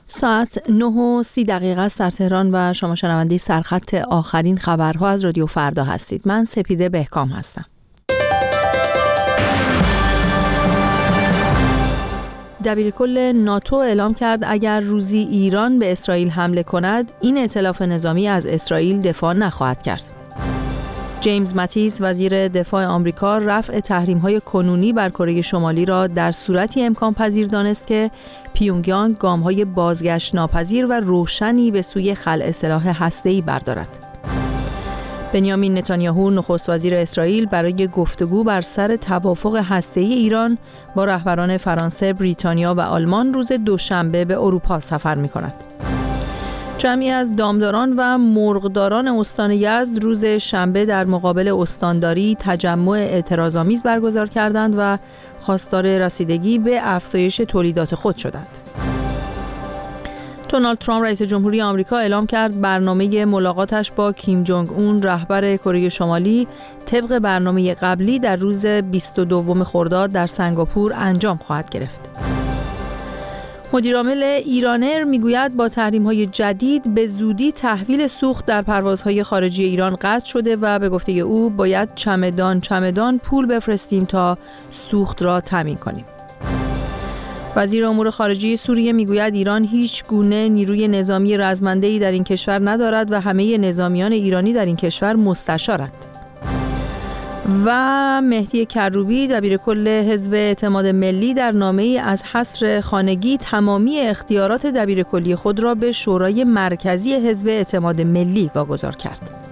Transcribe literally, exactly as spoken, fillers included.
ساعت نه و سی دقیقه است در تهران و شما شنونده سرخط آخرین خبرها از رادیو فردا هستید. من سپیده بهکام هستم. دبیرکل ناتو اعلام کرد اگر روزی ایران به اسرائیل حمله کند، این ائتلاف نظامی از اسرائیل دفاع نخواهد کرد. جیمز ماتیس وزیر دفاع آمریکا رفع تحریم‌های کنونی بر کره شمالی را در صورتی امکان پذیر دانست که پیونگیانگ گام‌های بازگشت ناپذیر و روشنی به سوی خلع سلاح هسته‌ای بردارد. بنیامین نتانیاهو نخست وزیر اسرائیل برای گفتگو بر سر توافق هسته‌ای ایران با رهبران فرانسه، بریتانیا و آلمان روز دوشنبه به اروپا سفر می‌کند. جمعی از دامداران و مرغداران استان یزد روز شنبه در مقابل استانداری تجمع اعتراض‌آمیز برگزار کردند و خواستار رسیدگی به افزایش تولیدات خود شدند. دونالد ترامپ رئیس جمهوری آمریکا اعلام کرد برنامه ملاقاتش با کیم جونگ اون رهبر کره شمالی طبق برنامه قبلی در روز بیست و دوم خرداد در سنگاپور انجام خواهد گرفت. مدیرعامل ایرانر میگوید با تحریم‌های جدید به زودی تحویل سوخت در پروازهای خارجی ایران قطع شده و به گفته او باید چمدان چمدان پول بفرستیم تا سوخت را تامین کنیم. وزیر امور خارجه سوریه میگوید ایران هیچ گونه نیروی نظامی رزمنده‌ای در این کشور ندارد و همه نظامیان ایرانی در این کشور مستشارند. و مهدی کروبی دبیرکل حزب اعتماد ملی در نامه‌ای از حصر خانگی تمامی اختیارات دبیرکلی خود را به شورای مرکزی حزب اعتماد ملی واگذار کرد.